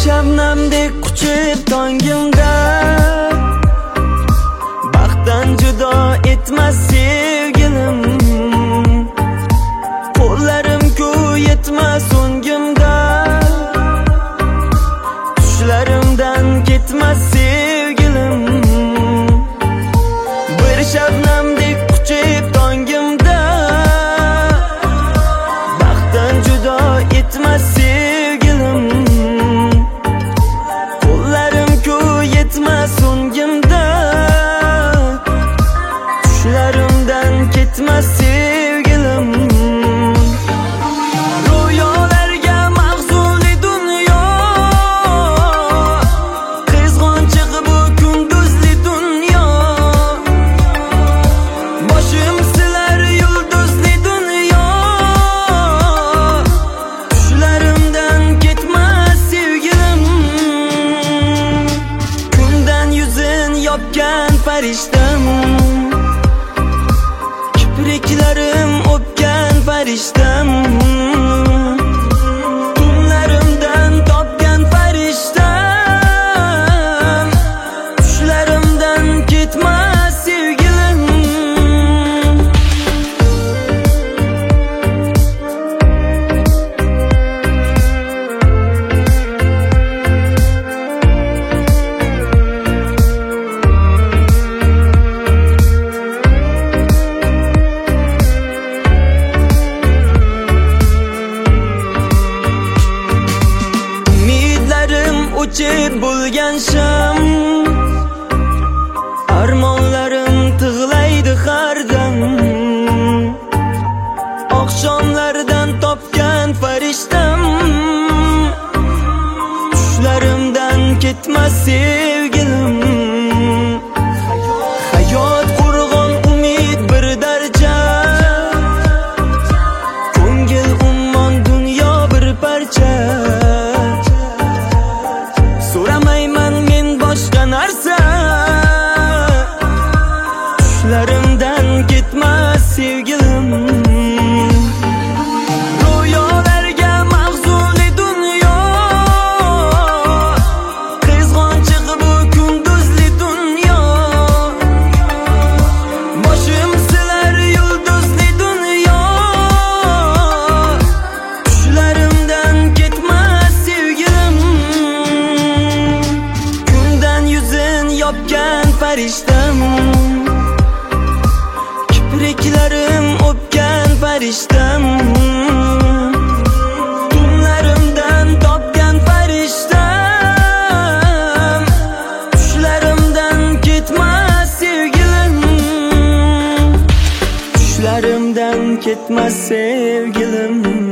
shabnamdek quchib tongimda, baxtdan judo etmas sevgilim. Qo'llarim-ku yetmas o'ngimda, tushlarimdan ketmas sevgilim. Bir shabnamdek quchib tongimda, baxtdan judo etmas sevgilim. Qo'llarim-ku yetmas o'ngimda, tushlarimdan ketmas sevgilim. Ro'yolarga mahzunli dunyo, qizg'onchiq bu kunduzli dunyo. Boshim silar yulduzli dunyo, tushlarimdan ketmas sevgilim. Kundan yuzin yopgan farishtam, kipriklarim o'pgan farishtam. Tunlarimdan topgan farishtam, tushlarimdan ketmas sevgilim. O'chib bo'lgan sham, armonlarim tig'laydi har dam. Oqshomlardan topgan farishtam, tushlarimdan ketmas sevgilim. Hayot qurg'on umid bir darcha, ko'ngil ummon dunyo bir parcha. So'ramayman men boshqa narsa, tushlarimdan ketmas sevgilim. Ro'yolarga mahzunli dunyo, qizg'onchiq bu kunduzli dunyo. Boshim silar yulduzli dunyo, tushlarimdan ketmas sevgilim. Yuzin yopgan farishtam, kipriklarim o'pgan farishtam. Tunlarimdan topgan farishtam, tushlarimdan ketmas sevgilim. Tushlarimdan ketmas sevgilim.